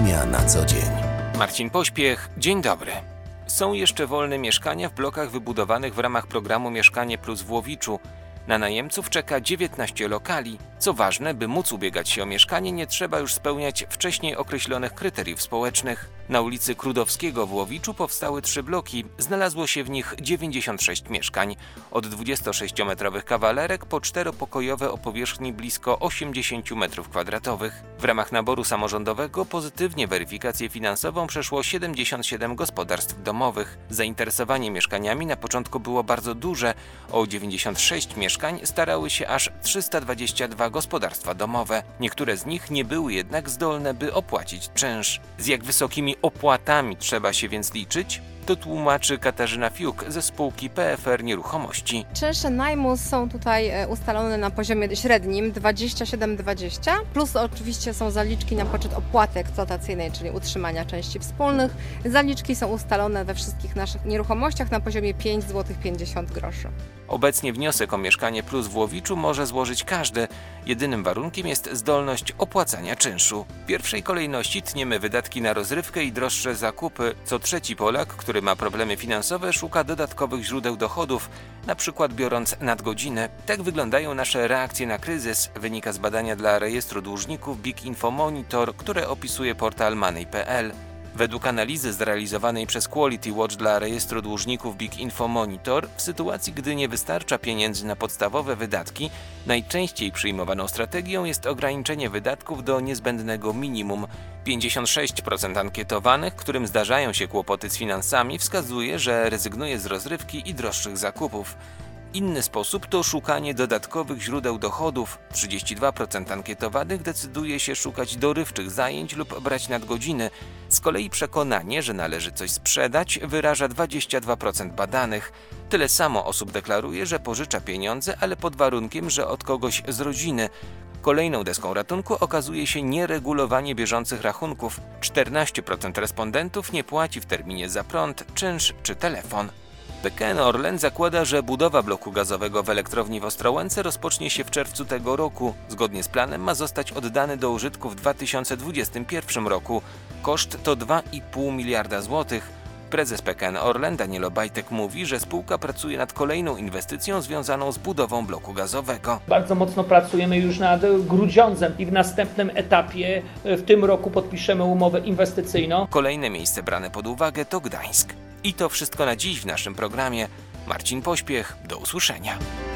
mieszkania na co dzień. Marcin Pośpiech, dzień dobry. Są jeszcze wolne mieszkania w blokach wybudowanych w ramach programu Mieszkanie Plus w Łowiczu. Na najemców czeka 19 lokali. Co ważne, by móc ubiegać się o mieszkanie, nie trzeba już spełniać wcześniej określonych kryteriów społecznych. Na ulicy Krudowskiego w Łowiczu powstały 3 bloki. Znalazło się w nich 96 mieszkań. Od 26-metrowych kawalerek po 4-pokojowe o powierzchni blisko 80 m2. W ramach naboru samorządowego pozytywnie weryfikację finansową przeszło 77 gospodarstw domowych. Zainteresowanie mieszkaniami na początku było bardzo duże. O 96 mieszkań starały się aż 322 gospodarstwa domowe. Niektóre z nich nie były jednak zdolne, by opłacić czynsz. Z jak wysokimi opłatami trzeba się więc liczyć? To tłumaczy Katarzyna Fiuk ze spółki PFR Nieruchomości. Czynsze najmu są tutaj ustalone na poziomie średnim 27,20, plus oczywiście są zaliczki na poczet opłaty eksploatacyjnej, czyli utrzymania części wspólnych. Zaliczki są ustalone we wszystkich naszych nieruchomościach na poziomie 5,50 zł. Obecnie wniosek o Mieszkanie Plus w Łowiczu może złożyć każdy. Jedynym warunkiem jest zdolność opłacania czynszu. W pierwszej kolejności tniemy wydatki na rozrywkę i droższe zakupy. Co trzeci Polak, który ma problemy finansowe, szuka dodatkowych źródeł dochodów, na przykład biorąc nadgodziny. Tak wyglądają nasze reakcje na kryzys, wynika z badania dla rejestru dłużników BIG Info Monitor, które opisuje portal Money.pl. Według analizy zrealizowanej przez Quality Watch dla rejestru dłużników BIG Info Monitor, w sytuacji gdy nie wystarcza pieniędzy na podstawowe wydatki, najczęściej przyjmowaną strategią jest ograniczenie wydatków do niezbędnego minimum. 56% ankietowanych, którym zdarzają się kłopoty z finansami, wskazuje, że rezygnuje z rozrywki i droższych zakupów. Inny sposób to szukanie dodatkowych źródeł dochodów. 32% ankietowanych decyduje się szukać dorywczych zajęć lub brać nadgodziny. Z kolei przekonanie, że należy coś sprzedać, wyraża 22% badanych. Tyle samo osób deklaruje, że pożycza pieniądze, ale pod warunkiem, że od kogoś z rodziny. Kolejną deską ratunku okazuje się nieregulowanie bieżących rachunków. 14% respondentów nie płaci w terminie za prąd, czynsz czy telefon. PKN Orlen zakłada, że budowa bloku gazowego w elektrowni w Ostrołęce rozpocznie się w czerwcu tego roku. Zgodnie z planem ma zostać oddany do użytku w 2021 roku. Koszt to 2,5 miliarda złotych. Prezes PKN Orlen Daniel Obajtek mówi, że spółka pracuje nad kolejną inwestycją związaną z budową bloku gazowego. Bardzo mocno pracujemy już nad Grudziądzem i w następnym etapie w tym roku podpiszemy umowę inwestycyjną. Kolejne miejsce brane pod uwagę to Gdańsk. I to wszystko na dziś w naszym programie. Marcin Pośpiech, do usłyszenia.